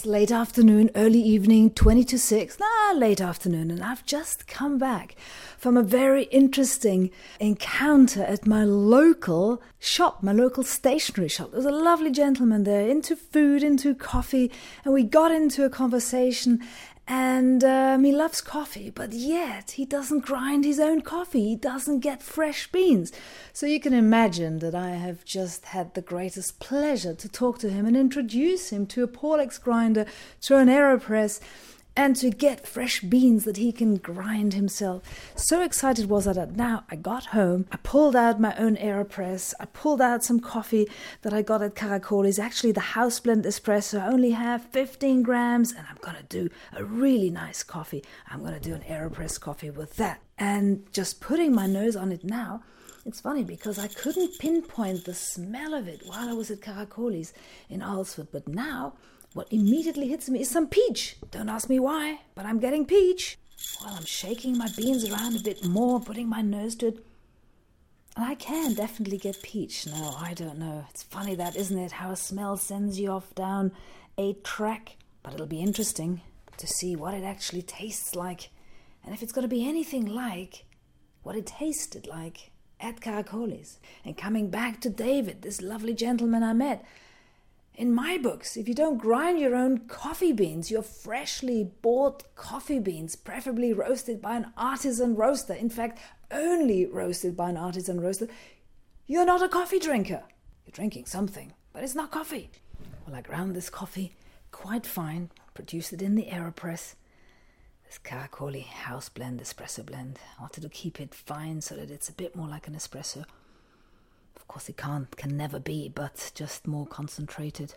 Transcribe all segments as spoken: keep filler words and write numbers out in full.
It's late afternoon, early evening, twenty to six, nah, late afternoon, and I've just come back from a very interesting encounter at my local shop, my local stationery shop. There was a lovely gentleman there, into food, into coffee, and we got into a conversation. And um, he loves coffee, but yet he doesn't grind his own coffee. He doesn't get fresh beans. So you can imagine that I have just had the greatest pleasure to talk to him and introduce him to a Paulex grinder, to an AeroPress, and to get fresh beans that he can grind himself. So excited was I that now I got home, I pulled out my own AeroPress, I pulled out some coffee that I got at Caracoles, actually the house blend espresso. I only have fifteen grams, and I'm going to do a really nice coffee. I'm going to do an AeroPress coffee with that. And just putting my nose on it now, it's funny because I couldn't pinpoint the smell of it while I was at Caracoles in Alsford, but now what immediately hits me is some peach. Don't ask me why, but I'm getting peach. While I'm shaking my beans around a bit more, putting my nose to it. And I can definitely get peach. No, I don't know. It's funny that, isn't it? How a smell sends you off down a track. But it'll be interesting to see what it actually tastes like. And if it's going to be anything like what it tasted like at Caracoles. And coming back to David, this lovely gentleman I met. In my books, if you don't grind your own coffee beans, your freshly bought coffee beans, preferably roasted by an artisan roaster, in fact, only roasted by an artisan roaster, you're not a coffee drinker. You're drinking something, but it's not coffee. Well, I ground this coffee quite fine, produced it in the AeroPress. This Caracoli house blend, espresso blend. I wanted to keep it fine so that it's a bit more like an espresso. Of course it can't, can never be, but just more concentrated.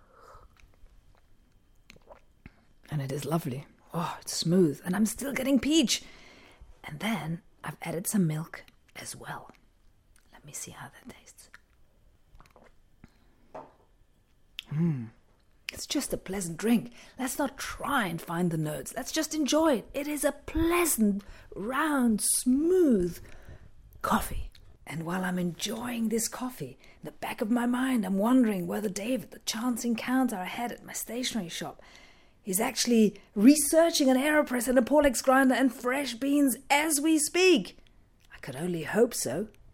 And it is lovely. Oh, it's smooth. And I'm still getting peach. And then I've added some milk as well. Let me see how that tastes. Mmm. It's just a pleasant drink. Let's not try and find the notes. Let's just enjoy it. It is a pleasant, round, smooth coffee. And while I'm enjoying this coffee, in the back of my mind, I'm wondering whether David, the chance encounter I had at my stationery shop, is actually researching an AeroPress and a Paulex grinder and fresh beans as we speak. I could only hope so.